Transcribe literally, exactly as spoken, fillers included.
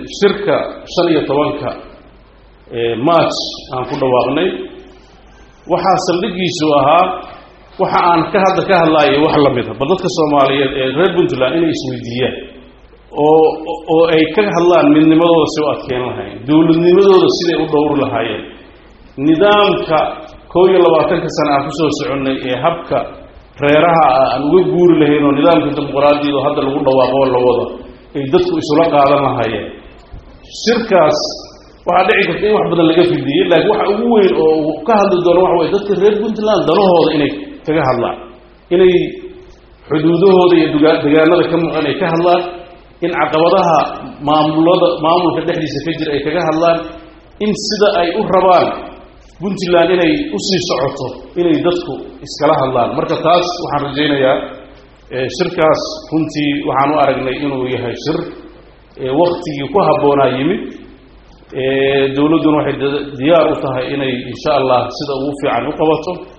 shirka shan iyo tobanka March aan ku dhawaaqnay waxa saldhigiisu ahaa waxa aan ka hadda ka hadlaayay wax la mid ah dadka Soomaaliyeed ee reer Puntland inay isweydiiyaan oo oo ay ka hadlaan midnimadooda si u adkeen lahayn dawladnimadooda sidii u dhowr lahaayeen nidaamka kow iyo labaatan sano aan ku soo soconay ee habka reeraha aan uga guuri lahayn oo nidaamka dimuqraadiyadda hadda lagu dhawaaqo la wado ay dadku isula qaadan lahaayeen shirkaas waxa dhici karta in wax badan laga fidiyay laakiin waxa ugu weyn oo ka hadli doono waxa way dadka reer Puntland danahooda inay kaga hadlaan inay xuduudahooda iyo deegaanada ka maqan ay ka hadlaan in caqabadaha maamulada maamulka dhexdiisa ka jira ay kaga hadlaan in sida ay u rabaan Puntland inay u sii socoto inay dadku iskala hadlaan marka taas waxaan rajaynayaa shirkaas runtii waxaan u aragnay inuu yahay shir waqtigii ku habboonaa yimid dawladuna waxay diyaar u tahay inay insha Allah sida ugu fiican u qabato